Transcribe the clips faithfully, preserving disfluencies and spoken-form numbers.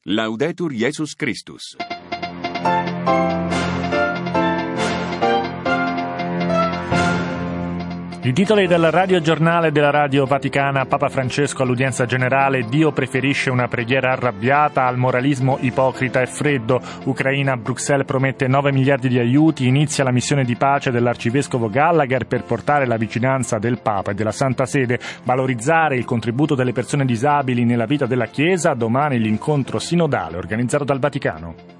Laudetur Jesus Christus. I titoli del radiogiornale della Radio Vaticana. Papa Francesco all'udienza generale: Dio preferisce una preghiera arrabbiata al moralismo ipocrita e freddo. Ucraina, Bruxelles promette nove miliardi di aiuti. Inizia la missione di pace dell'arcivescovo Gallagher per portare la vicinanza del Papa e della Santa Sede. Valorizzare il contributo delle persone disabili nella vita della Chiesa. Domani l'incontro sinodale organizzato dal Vaticano.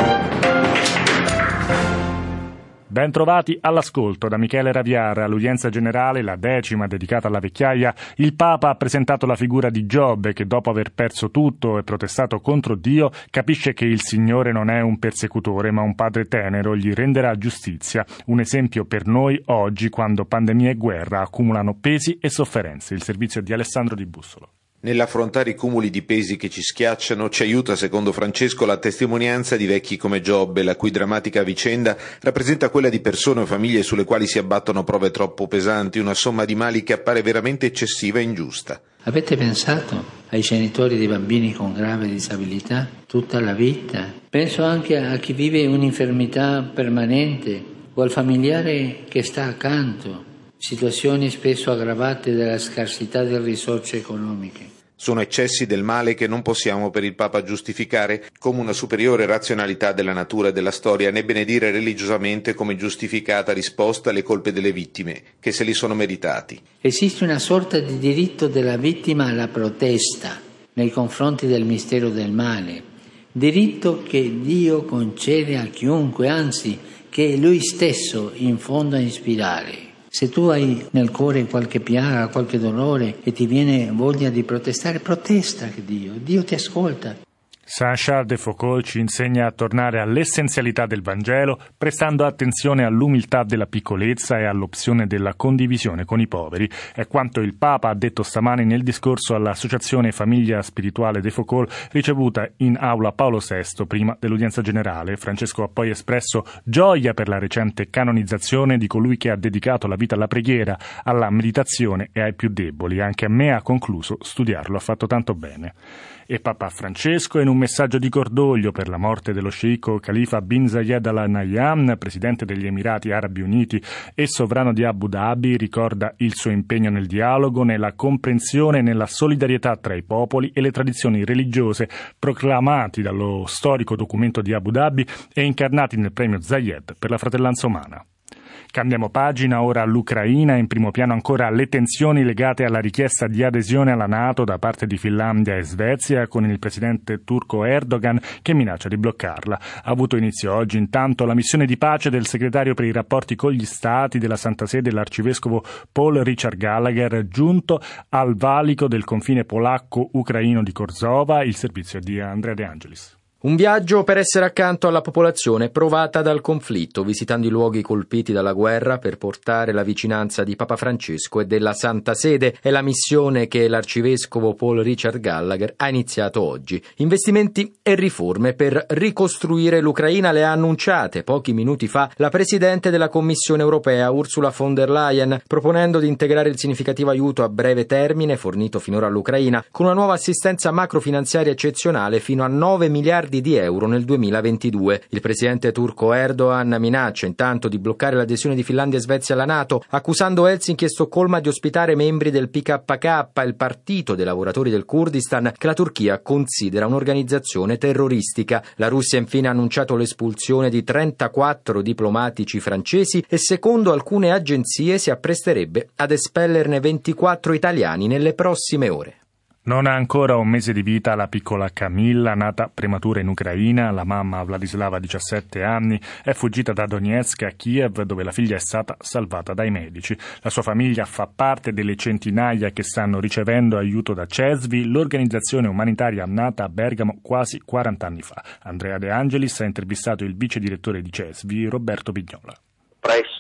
Ben trovati all'ascolto da Michele Raviara. All'udienza generale, la decima dedicata alla vecchiaia, il Papa ha presentato la figura di Giobbe che, dopo aver perso tutto e protestato contro Dio, capisce che il Signore non è un persecutore ma un padre tenero, gli renderà giustizia. Un esempio per noi oggi, quando pandemia e guerra accumulano pesi e sofferenze. Il servizio di Alessandro Di Bussolo. Nell'affrontare i cumuli di pesi che ci schiacciano ci aiuta, secondo Francesco, la testimonianza di vecchi come Giobbe, la cui drammatica vicenda rappresenta quella di persone o famiglie sulle quali si abbattono prove troppo pesanti, una somma di mali che appare veramente eccessiva e ingiusta. Avete pensato ai genitori di bambini con grave disabilità tutta la vita? Penso anche a chi vive un'infermità permanente o al familiare che sta accanto, situazioni spesso aggravate dalla scarsità delle risorse economiche. Sono eccessi del male che non possiamo per il Papa giustificare come una superiore razionalità della natura e della storia, né benedire religiosamente come giustificata risposta alle colpe delle vittime, che se li sono meritati. Esiste una sorta di diritto della vittima alla protesta nei confronti del mistero del male, diritto che Dio concede a chiunque, anzi che è Lui stesso in fondo a ispirare. Se tu hai nel cuore qualche piaga, qualche dolore e ti viene voglia di protestare, protesta che Dio, Dio ti ascolta. Saint Charles de Foucauld ci insegna a tornare all'essenzialità del Vangelo, prestando attenzione all'umiltà della piccolezza e all'opzione della condivisione con i poveri. È quanto il Papa ha detto stamani nel discorso all'Associazione Famiglia Spirituale de Foucauld, ricevuta in aula Paolo sesto prima dell'udienza generale. Francesco ha poi espresso gioia per la recente canonizzazione di colui che ha dedicato la vita alla preghiera, alla meditazione e ai più deboli. Anche a me, ha concluso, studiarlo ha fatto tanto bene. E Papa Francesco, in un messaggio di cordoglio per la morte dello sceicco Khalifa bin Zayed Al Nahyan, presidente degli Emirati Arabi Uniti e sovrano di Abu Dhabi, ricorda il suo impegno nel dialogo, nella comprensione e nella solidarietà tra i popoli e le tradizioni religiose proclamati dallo storico documento di Abu Dhabi e incarnati nel premio Zayed per la fratellanza umana. Cambiamo pagina ora all'Ucraina, in primo piano ancora le tensioni legate alla richiesta di adesione alla NATO da parte di Finlandia e Svezia, con il presidente turco Erdogan che minaccia di bloccarla. Ha avuto inizio oggi intanto la missione di pace del segretario per i rapporti con gli stati della Santa Sede, l'arcivescovo Paul Richard Gallagher, giunto al valico del confine polacco-ucraino di Korzova. Il servizio di Andrea De Angelis. Un viaggio per essere accanto alla popolazione provata dal conflitto, visitando i luoghi colpiti dalla guerra per portare la vicinanza di Papa Francesco e della Santa Sede. È la missione che l'arcivescovo Paul Richard Gallagher ha iniziato oggi. Investimenti e riforme per ricostruire l'Ucraina le ha annunciate pochi minuti fa la Presidente della Commissione europea Ursula von der Leyen, proponendo di integrare il significativo aiuto a breve termine fornito finora all'Ucraina con una nuova assistenza macrofinanziaria eccezionale fino a nove miliardi di euro nel duemilaventidue. Il presidente turco Erdogan minaccia intanto di bloccare l'adesione di Finlandia e Svezia alla NATO, accusando Helsinki e Stoccolma di ospitare membri del P K K, il partito dei lavoratori del Kurdistan, che la Turchia considera un'organizzazione terroristica. La Russia infine ha annunciato l'espulsione di trentaquattro diplomatici francesi e, secondo alcune agenzie, si appresterebbe ad espellerne ventiquattro italiani nelle prossime ore. Non ha ancora un mese di vita la piccola Camilla, nata prematura in Ucraina. La mamma, Vladislava, diciassette anni, è fuggita da Donetsk a Kiev, dove la figlia è stata salvata dai medici. La sua famiglia fa parte delle centinaia che stanno ricevendo aiuto da C E S V I, l'organizzazione umanitaria nata a Bergamo quasi quaranta anni fa. Andrea De Angelis ha intervistato il vice direttore di C E S V I, Roberto Pignola. Presso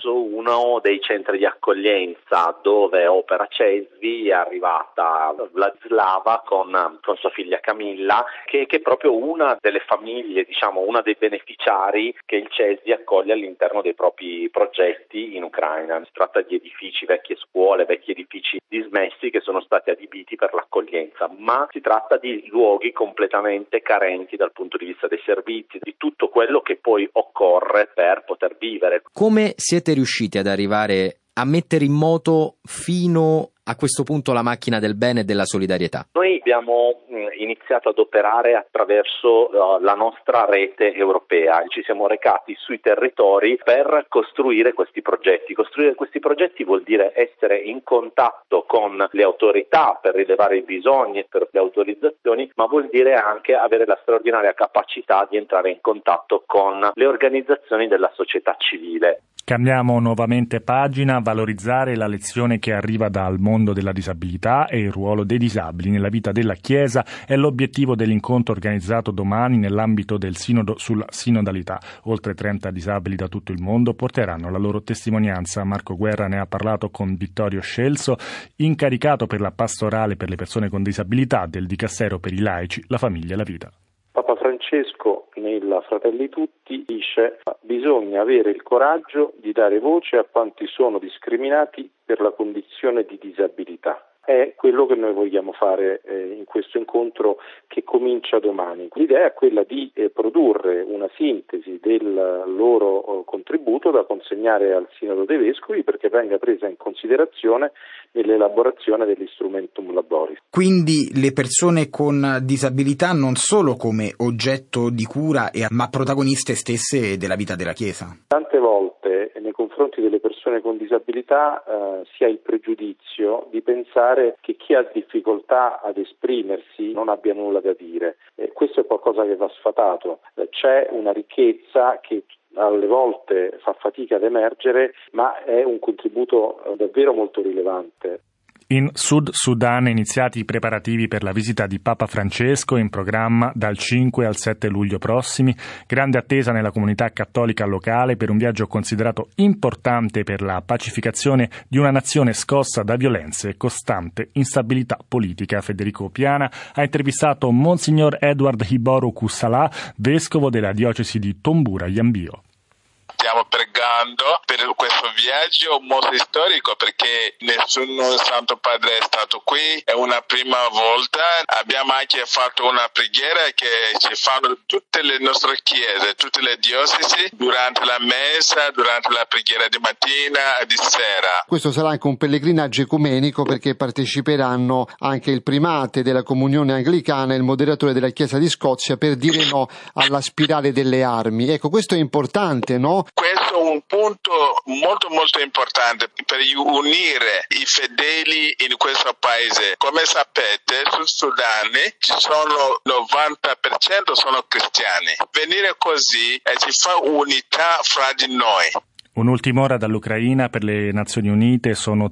attraverso uno dei centri di accoglienza dove opera Cesvi. È arrivata Vladislava con, con sua figlia Camilla, che, che è proprio una delle famiglie, diciamo una dei beneficiari che il Cesvi accoglie all'interno dei propri progetti in Ucraina. Si tratta di edifici, vecchie scuole, vecchi edifici dismessi che sono stati adibiti per l'accoglienza, ma si tratta di luoghi completamente carenti dal punto di vista dei servizi, di tutto quello che poi occorre per poter vivere. Come siete riusciti ad arrivare a mettere in moto fino a questo punto la macchina del bene e della solidarietà? Noi abbiamo iniziato ad operare attraverso uh, la nostra rete europea. Ci siamo recati sui territori per costruire questi progetti. Costruire questi progetti vuol dire essere in contatto con le autorità per rilevare i bisogni e per le autorizzazioni, ma vuol dire anche avere la straordinaria capacità di entrare in contatto con le organizzazioni della società civile. Cambiamo nuovamente pagina, valorizzare la lezione che arriva dal mondo della disabilità e il ruolo dei disabili nella vita della Chiesa è l'obiettivo dell'incontro organizzato domani nell'ambito del Sinodo sulla sinodalità. Oltre trenta disabili da tutto il mondo porteranno la loro testimonianza. Marco Guerra ne ha parlato con Vittorio Scelso, incaricato per la pastorale per le persone con disabilità del Dicastero per i laici, la famiglia e la vita. Papa Francesco nella Fratelli Tutti dice: bisogna avere il coraggio di dare voce a quanti sono discriminati per la condizione di disabilità. È quello che noi vogliamo fare eh, in questo incontro che comincia domani. L'idea è quella di eh, produrre una sintesi del loro eh, contributo da consegnare al Sinodo dei Vescovi perché venga presa in considerazione nell'elaborazione dell'Instrumentum Laboris. Quindi le persone con disabilità non solo come oggetto di cura, ma protagoniste stesse della vita della Chiesa. Tante volte nei confronti delle persone con disabilità eh, si ha il pregiudizio di pensare che chi ha difficoltà ad esprimersi non abbia nulla da dire. E questo è qualcosa che va sfatato. Eh, c'è una ricchezza che alle volte fa fatica ad emergere, ma è un contributo davvero molto rilevante. In Sud Sudan iniziati i preparativi per la visita di Papa Francesco, in programma dal cinque al sette luglio prossimi. Grande attesa nella comunità cattolica locale per un viaggio considerato importante per la pacificazione di una nazione scossa da violenze e costante instabilità politica. Federico Piana ha intervistato Monsignor Edward Hiboru Kusala, vescovo della diocesi di Tombura-Yambio. Stiamo pregando per questo viaggio molto storico perché nessuno Santo Padre è stato qui, è una prima volta. Abbiamo anche fatto una preghiera che ci fanno tutte le nostre chiese, tutte le diocesi, durante la messa, durante la preghiera di mattina e di sera. Questo sarà anche un pellegrinaggio ecumenico perché parteciperanno anche il primate della comunione anglicana e il moderatore della Chiesa di Scozia per dire no alla spirale delle armi. Ecco, questo è importante, no? Questo è un punto molto molto importante per unire i fedeli in questo paese. Come sapete, sul Sudan ci sono novanta per cento sono cristiani. Venire così eh, ci fa unità fra di noi. Un'ultima ora dall'Ucraina per le Nazioni Unite, sono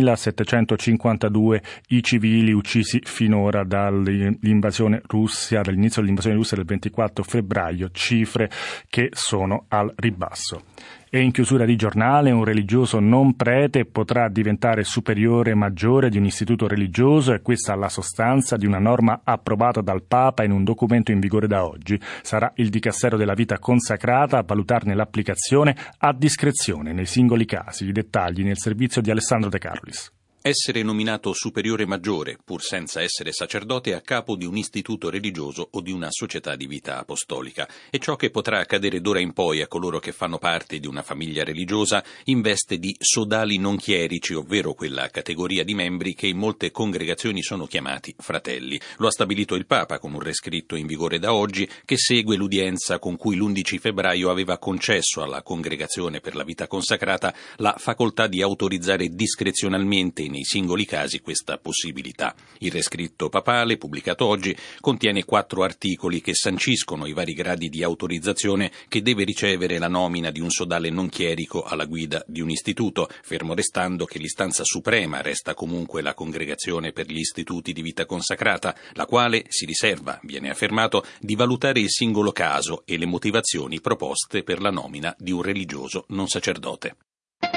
tremilasettecentocinquantadue i civili uccisi finora dall'invasione Russia, dall'inizio dell'invasione russa del ventiquattro febbraio, cifre che sono al ribasso. E in chiusura di giornale, un religioso non prete potrà diventare superiore maggiore di un istituto religioso, e questa è la sostanza di una norma approvata dal Papa in un documento in vigore da oggi. Sarà il Dicastero della Vita Consacrata a valutarne l'applicazione a discrezione nei singoli casi. I dettagli nel servizio di Alessandro De Carolis. Essere nominato superiore maggiore, pur senza essere sacerdote, a capo di un istituto religioso o di una società di vita apostolica. È ciò che potrà accadere d'ora in poi a coloro che fanno parte di una famiglia religiosa in veste di sodali non chierici, ovvero quella categoria di membri che in molte congregazioni sono chiamati fratelli. Lo ha stabilito il Papa con un rescritto in vigore da oggi che segue l'udienza con cui l'undici febbraio aveva concesso alla Congregazione per la Vita Consacrata la facoltà di autorizzare discrezionalmente nei singoli casi questa possibilità. Il rescritto papale, pubblicato oggi, contiene quattro articoli che sanciscono i vari gradi di autorizzazione che deve ricevere la nomina di un sodale non chierico alla guida di un istituto, fermo restando che l'istanza suprema resta comunque la Congregazione per gli Istituti di Vita Consacrata, la quale si riserva, viene affermato, di valutare il singolo caso e le motivazioni proposte per la nomina di un religioso non sacerdote.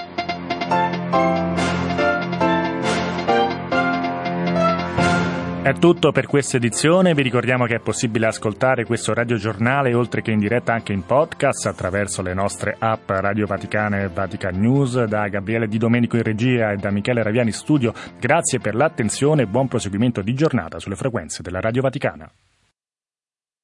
È tutto per questa edizione, vi ricordiamo che è possibile ascoltare questo radiogiornale oltre che in diretta anche in podcast attraverso le nostre app Radio Vaticana e Vatican News. Da Gabriele Di Domenico in regia e da Michele Raviani in studio, grazie per l'attenzione e buon proseguimento di giornata sulle frequenze della Radio Vaticana.